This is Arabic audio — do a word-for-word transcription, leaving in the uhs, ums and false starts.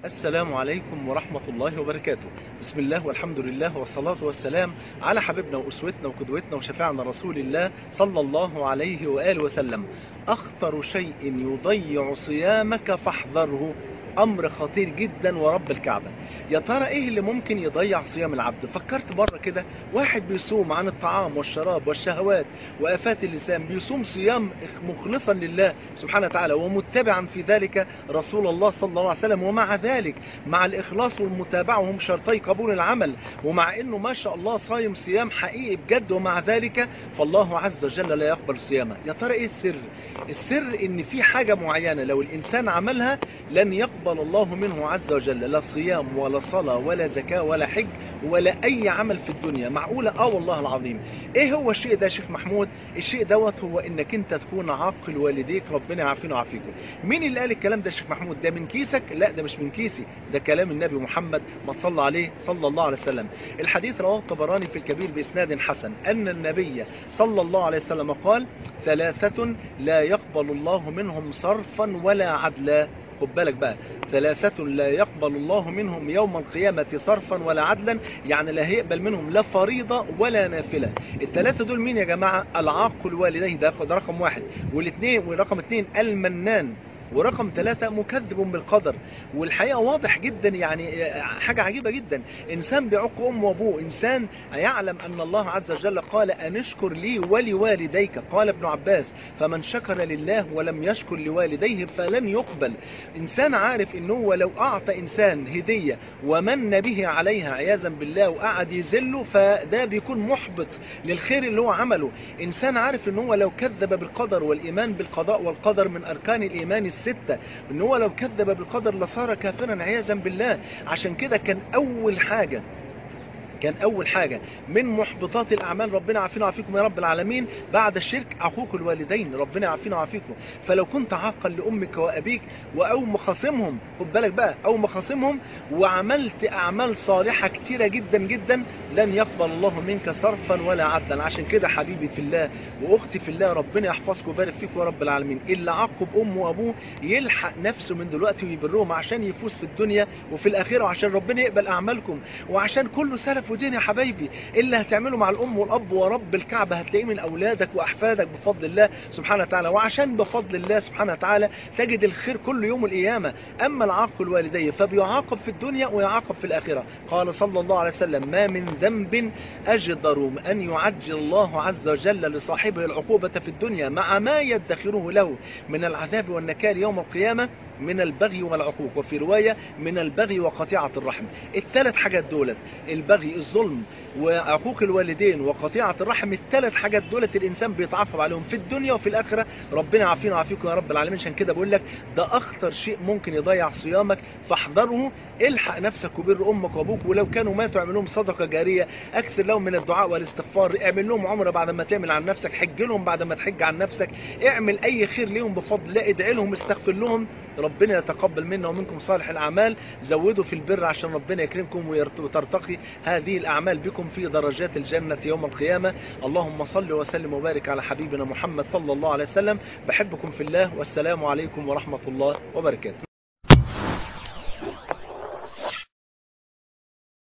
السلام عليكم ورحمة الله وبركاته. بسم الله والحمد لله والصلاة والسلام على حبيبنا وأسوتنا وقدوتنا وشفاعنا رسول الله صلى الله عليه وآله وسلم. أخطر شيء يضيع صيامك فاحذره، أمر خطير جدا ورب الكعبة. يا ترى إيه اللي ممكن يضيع صيام العبد؟ فكرت مرة كده واحد بيصوم عن الطعام والشراب والشهوات وآفات اللسان، بيصوم صيام مخلصا لله سبحانه وتعالى ومتبعا في ذلك رسول الله صلى الله عليه وسلم، ومع ذلك مع الإخلاص والمتابعة وهم شرطي قبول العمل، ومع إنه ما شاء الله صايم صيام حقيقي بجد، ومع ذلك فالله عز وجل لا يقبل صيامه. يا ترى إيه السر؟ السر إن في حاجة معينة لو الإنسان عملها لن يقبل الله منه عز وجل لا صيام ولا صلاة ولا زكاة ولا حج ولا أي عمل في الدنيا. معقولة؟ آه والله العظيم. إيه هو الشيء ده يا شيخ محمود؟ الشيء دوت هو إنك أنت تكون عاقل والديك، ربنا يعافينا ويعافيكم. مين اللي قال الكلام ده يا شيخ محمود؟ ده من كيسك؟ لا، ده مش من كيسي، ده كلام النبي محمد ما صلى عليه صلى الله عليه وسلم. الحديث رواه الطبراني في الكبير بإسناد حسن أن النبي صلى الله عليه وسلم قال: ثلاثة لا يقبل الله منهم صرفا ولا عدلا. خد بالك بقى، ثلاثة لا يقبل الله منهم يوم القيامة صرفا ولا عدلا، يعني لا هيقبل منهم لا فريضة ولا نافلة. الثلاثة دول مين يا جماعة؟ العاق والديه، ده رقم واحد، والاثنين ورقم اثنين المنان، ورقم ثلاثة مكذب بالقدر. والحقيقة واضح جدا، يعني حاجة عجيبة جدا، إنسان بيعق أمه وأبوه، إنسان يعلم أن الله عز وجل قال: أن اشكر لي ولوالديك. قال ابن عباس: فمن شكر لله ولم يشكر لوالديه فلن يقبل. إنسان عارف أنه لو أعطى إنسان هدية ومن به عليها عياذا بالله وقعد يذله، فده بيكون محبط للخير اللي هو عمله. إنسان عارف أنه لو كذب بالقدر، والإيمان بالقضاء والقدر من أركان الإيمان ستة، ان هو لو كذب بالقدر لصار كافرا عياذا بالله. عشان كده كان اول حاجة كان أول حاجة من محبطات الأعمال، ربنا يعافينا ويعافيكم يا رب العالمين، بعد الشرك عقوق الوالدين، ربنا يعافينا ويعافيكم. فلو كنت عاقا لأمك وأبيك أو مخاصمهم، خد بالك بقى، أو مخاصمهم وعملت أعمال صالحة كتيرة جدا جدا، لن يقبل الله منك صرفا ولا عدلا. عشان كده حبيبي في الله وأختي في الله، ربنا يحفظك ويبارك فيك يا رب العالمين. اللي عاقب أمه وأبوه يلحق نفسه من دلوقتي ويبرهم عشان يفوز في الدنيا وفي الآخرة، وعشان ربنا يقبل أعمالكم، وعشان كله سلف ودين يا حبايبي. اللي هتعمله مع الام والاب ورب الكعبه هتلاقيه من اولادك واحفادك بفضل الله سبحانه وتعالى، وعشان بفضل الله سبحانه وتعالى تجد الخير كل يوم القيامه. اما العاق الوالديه فبيعاقب في الدنيا ويعاقب في الاخره. قال صلى الله عليه وسلم: ما من ذنب اجدر ان يعجل الله عز وجل لصاحبه العقوبه في الدنيا مع ما يدخره له من العذاب والنكال يوم القيامه من البغي والعقوق، وفي روايه من البغي وقطيعه الرحم. الثلاث حاجات دولت، البغي، الظلم، وعقوق الوالدين، وقطيعة الرحم، الثلاث حاجات دولت الإنسان بيتعاقب عليهم في الدنيا وفي الآخرة. ربنا يعافينا ويعافيكم يا رب العالمين. عشان كده بقول لك ده أخطر شيء ممكن يضيع صيامك، فاحذره. الحق نفسك وبر أمك وأبوك، ولو كانوا ماتوا اعمل لهم صدقة جارية، أكثر لهم من الدعاء والاستغفار، اعمل لهم عمرة بعد ما تعمل عن نفسك، حج لهم بعد ما تحج عن نفسك، اعمل أي خير لهم بفضل الله، ادعي لهم، استغفر لهم، ربنا يتقبل منا ومنكم صالح الأعمال. زودوا في البر عشان ربنا يكرمكم وترتقي هذه الأعمال بكم في درجات الجنة يوم القيامة. اللهم صل وسلم وبارك على حبيبنا محمد صلى الله عليه وسلم. بحبكم في الله، والسلام عليكم ورحمة الله وبركاته.